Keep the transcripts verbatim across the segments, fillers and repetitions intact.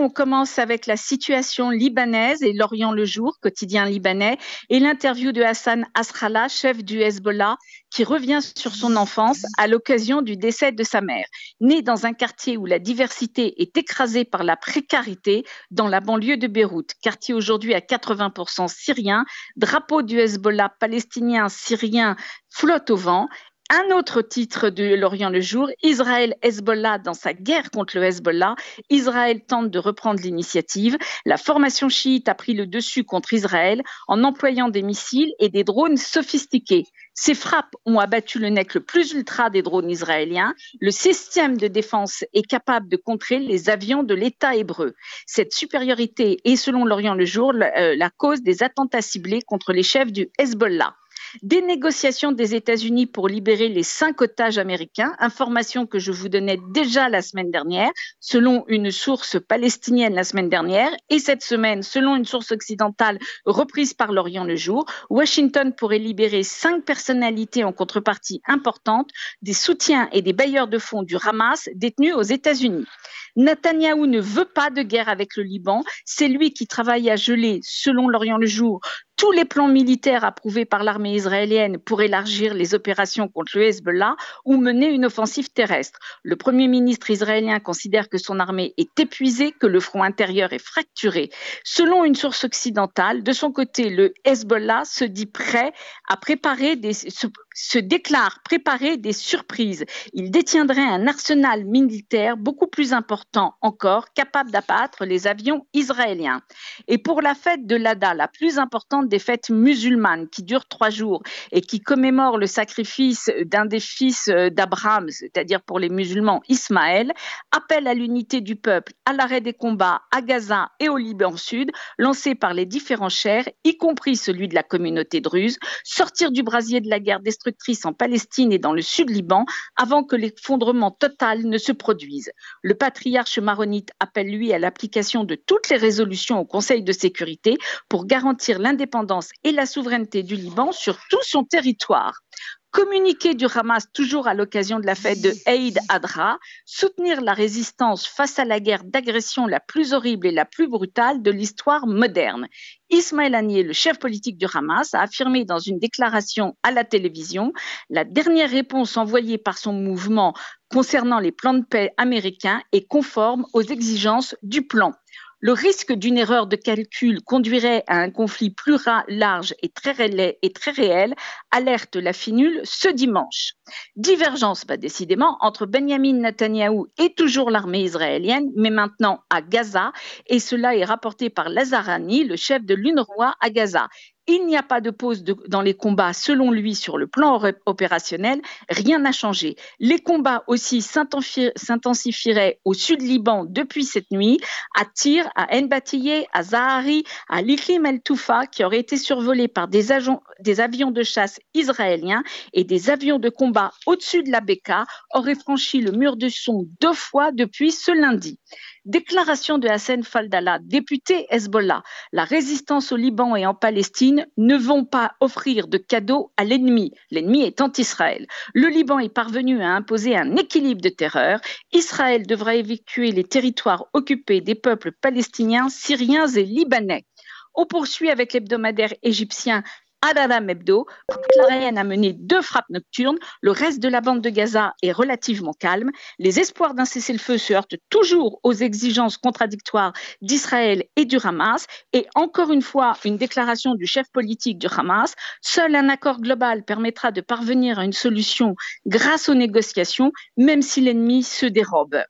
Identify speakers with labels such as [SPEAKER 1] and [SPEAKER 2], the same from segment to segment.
[SPEAKER 1] on commence avec la situation libanaise et l'Orient le jour, quotidien libanais, et l'interview de Hassan Nasrallah, chef du Hezbollah, qui revient sur son enfance à l'occasion du décès de sa mère. Né dans un quartier où la diversité est écrasée par la précarité, dans la banlieue de Beyrouth, quartier aujourd'hui à quatre-vingts pour cent syrien, drapeau du Hezbollah palestinien syrien flotte au vent. Un autre titre de l'Orient le jour, Israël-Hezbollah dans sa guerre contre le Hezbollah. Israël tente de reprendre l'initiative. La formation chiite a pris le dessus contre Israël en employant des missiles et des drones sophistiqués. Ces frappes ont abattu le nec le plus ultra des drones israéliens. Le système de défense est capable de contrer les avions de l'État hébreu. Cette supériorité est, selon l'Orient le jour, la, la cause des attentats ciblés contre les chefs du Hezbollah. Des négociations des États-Unis pour libérer les cinq otages américains, information que je vous donnais déjà la semaine dernière, selon une source palestinienne la semaine dernière, et cette semaine, selon une source occidentale reprise par l'Orient le jour, Washington pourrait libérer cinq personnalités en contrepartie importante des soutiens et des bailleurs de fonds du Hamas détenus aux États-Unis. Netanyahou ne veut pas de guerre avec le Liban, c'est lui qui travaille à geler, selon l'Orient le jour, tous les plans militaires approuvés par l'armée israélienne pour élargir les opérations contre le Hezbollah ou mener une offensive terrestre. Le Premier ministre israélien considère que son armée est épuisée, que le front intérieur est fracturé. Selon une source occidentale, de son côté, le Hezbollah se dit prêt à préparer des, se, se déclare préparer des surprises. Il détiendrait un arsenal militaire beaucoup plus important encore, capable d'abattre les avions israéliens. Et pour la fête de l'Adha, la plus importante des fêtes musulmanes qui durent trois jours et qui commémore le sacrifice d'un des fils d'Abraham, c'est-à-dire pour les musulmans Ismaël, appelle à l'unité du peuple, à l'arrêt des combats à Gaza et au Liban Sud, lancé par les différents chers, y compris celui de la communauté druze, sortir du brasier de la guerre destructrice en Palestine et dans le sud Liban avant que l'effondrement total ne se produise. Le patriarche maronite appelle lui à l'application de toutes les résolutions au Conseil de sécurité pour garantir l'indépendance et la souveraineté du Liban sur tout son territoire. Communiqué du Hamas toujours à l'occasion de la fête de Eid Adha, soutenir la résistance face à la guerre d'agression la plus horrible et la plus brutale de l'histoire moderne. Ismaël Haniyeh, le chef politique du Hamas, a affirmé dans une déclaration à la télévision la dernière réponse envoyée par son mouvement concernant les plans de paix américains est conforme aux exigences du plan. Le risque d'une erreur de calcul conduirait à un conflit plus large et très, ré- et très réel, alerte la finule ce dimanche. Divergence, bah, décidément, entre Benyamin Netanyahou et toujours l'armée israélienne, mais maintenant à Gaza, et cela est rapporté par Lazar Hani, le chef de l'UNRWA à Gaza. Il n'y a pas de pause de, dans les combats, selon lui, sur le plan opérationnel. Rien n'a changé. Les combats aussi s'intensifieraient au sud Liban depuis cette nuit, à Tyr, à Enbatiyeh, à Zahari, à l'Iklim el-Toufa, qui auraient été survolés par des, agents, des avions de chasse israéliens et des avions de combat au-dessus de la Beka, auraient franchi le mur de son deux fois depuis ce lundi. Déclaration de Hassan Faldallah, député Hezbollah. La résistance au Liban et en Palestine ne vont pas offrir de cadeaux à l'ennemi, l'ennemi étant Israël. Le Liban est parvenu à imposer un équilibre de terreur. Israël devra évacuer les territoires occupés des peuples palestiniens, syriens et libanais. On poursuit avec l'hebdomadaire égyptien Al-Alam Hebdo, l'Israël a mené deux frappes nocturnes. Le reste de la bande de Gaza est relativement calme. Les espoirs d'un cessez-le-feu se heurtent toujours aux exigences contradictoires d'Israël et du Hamas. Et encore une fois, une déclaration du chef politique du Hamas. Seul un accord global permettra de parvenir à une solution grâce aux négociations, même si l'ennemi se dérobe.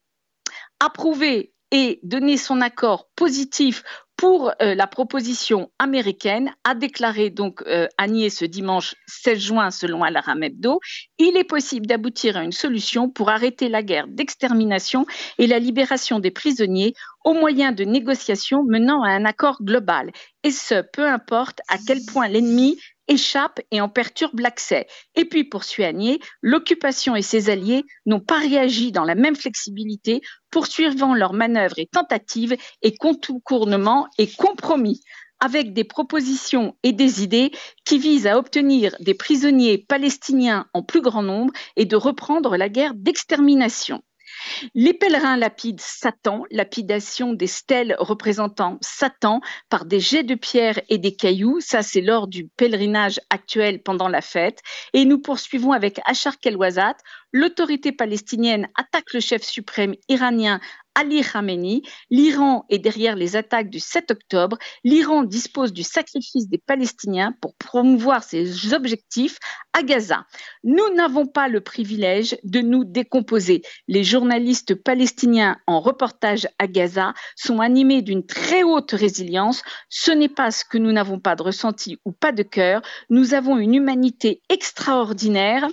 [SPEAKER 1] Approuver et donner son accord positif pour euh, la proposition américaine, a déclaré donc euh, Haniyeh ce dimanche seize juin selon Al-Aram Hebdo, il est possible d'aboutir à une solution pour arrêter la guerre d'extermination et la libération des prisonniers au moyen de négociations menant à un accord global. Et ce, peu importe à quel point l'ennemi échappe et en perturbe l'accès. Et puis, poursuit Haniyeh, l'occupation et ses alliés n'ont pas réagi dans la même flexibilité, poursuivant leurs manœuvres et tentatives et contournements et compromis, avec des propositions et des idées qui visent à obtenir des prisonniers palestiniens en plus grand nombre et de reprendre la guerre d'extermination. Les pèlerins lapident Satan, lapidation des stèles représentant Satan par des jets de pierre et des cailloux. Ça, c'est lors du pèlerinage actuel pendant la fête. Et nous poursuivons avec Achar Kelwazat. L'autorité palestinienne attaque le chef suprême iranien Ali Khamenei. L'Iran est derrière les attaques du sept octobre. L'Iran dispose du sacrifice des Palestiniens pour promouvoir ses objectifs à Gaza. Nous n'avons pas le privilège de nous décomposer. Les journalistes palestiniens en reportage à Gaza sont animés d'une très haute résilience. Ce n'est pas ce que nous n'avons pas de ressenti ou pas de cœur. Nous avons une humanité extraordinaire.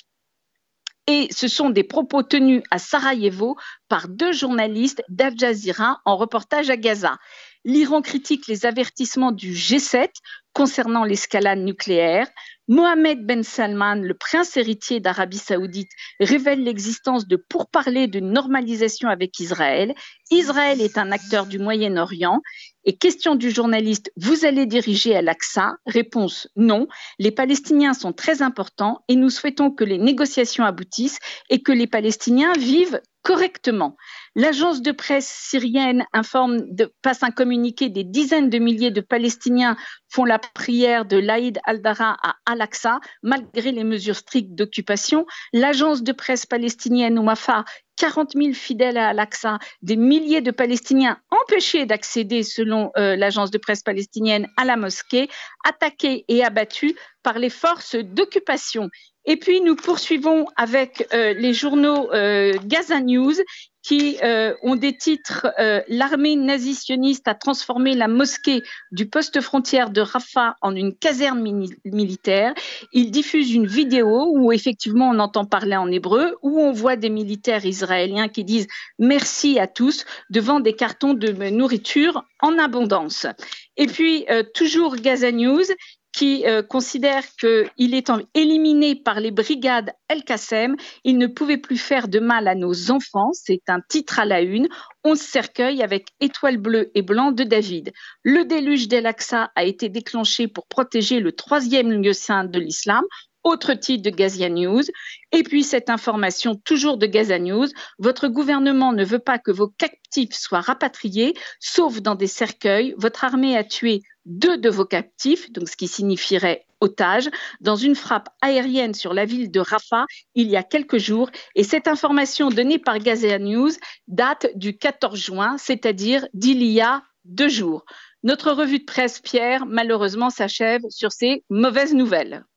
[SPEAKER 1] Et ce sont des propos tenus à Sarajevo par deux journalistes d'Al Jazeera en reportage à Gaza. L'Iran critique les avertissements du G sept concernant l'escalade nucléaire. Mohammed Ben Salman, le prince héritier d'Arabie Saoudite, révèle l'existence de pourparlers de normalisation avec Israël. Israël est un acteur du Moyen-Orient. Et question du journaliste, vous allez diriger Al-Aqsa? Réponse, non. Les Palestiniens sont très importants et nous souhaitons que les négociations aboutissent et que les Palestiniens vivent correctement. L'agence de presse syrienne informe de, passe un communiqué, des dizaines de milliers de Palestiniens font la prière de l'Aïd al-Dara à Al-Aqsa, malgré les mesures strictes d'occupation. L'agence de presse palestinienne Ouafa, quarante mille fidèles à Al-Aqsa, des milliers de Palestiniens empêchés d'accéder, selon euh, l'agence de presse palestinienne, à la mosquée, attaqués et abattus par les forces d'occupation. Et puis, nous poursuivons avec euh, les journaux euh, Gaza News qui euh, ont des titres euh, « L'armée nazi-sioniste a transformé la mosquée du poste frontière de Rafah en une caserne mini- militaire ». Ils diffusent une vidéo où effectivement on entend parler en hébreu, où on voit des militaires israéliens qui disent « merci à tous » devant des cartons de nourriture en abondance. Et puis, euh, toujours Gaza News, qui euh, considère qu'il est en, éliminé par les brigades El-Qassem. Il ne pouvait plus faire de mal à nos enfants. C'est un titre à la une. Onze cercueils avec étoile bleue et blanc de David. Le déluge d'El-Aqsa a été déclenché pour protéger le troisième lieu saint de l'islam. Autre titre de Gaza News. Et puis cette information toujours de Gaza News. Votre gouvernement ne veut pas que vos captifs soient rapatriés, sauf dans des cercueils. Votre armée a tué deux de vos captifs, donc ce qui signifierait otages, dans une frappe aérienne sur la ville de Rafah il y a quelques jours. Et cette information donnée par Gaza News date du quatorze juin, c'est-à-dire d'il y a deux jours. Notre revue de presse, Pierre, malheureusement s'achève sur ces mauvaises nouvelles.